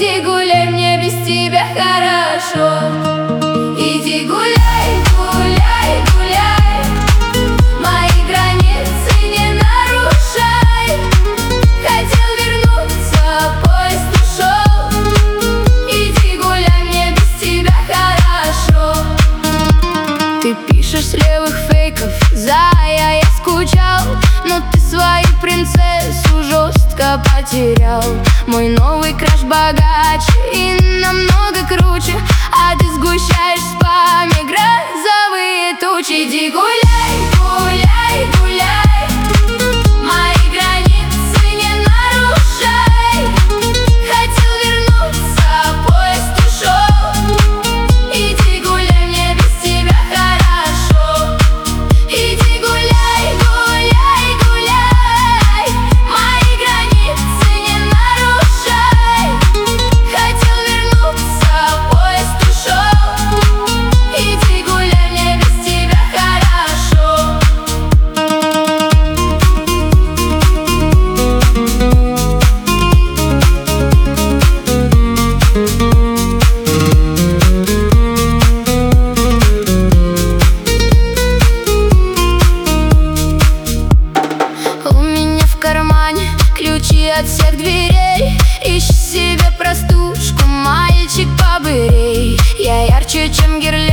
Иди гуляй, мне без тебя хорошо. Иди гуляй, гуляй, гуляй, мои границы не нарушай. Хотел вернуться, поезд ушел. Иди гуляй, мне без тебя хорошо. Ты пишешь с левых фейков, зая, я скучал, но ты свою принцессу жестко потерял. Мой новый краш богаче и намного круче, а ты сгущаешь в спаме грозовые тучи. Иди гуляй, гуляй, гуляй, мои границы не нарушай. Хотел вернуться, поезд ушел. Иди гуляй, мне без тебя хорошо. Иди гуляй, гуляй, гуляй, мои границы не нарушай. Хотел вернуться, поезд ушел. Иди гуляй, мне без тебя хорошо. У меня в кармане ключи от всех дверей. Ищи себе простушку, мальчик побырей. Я ярче, чем гирлянда.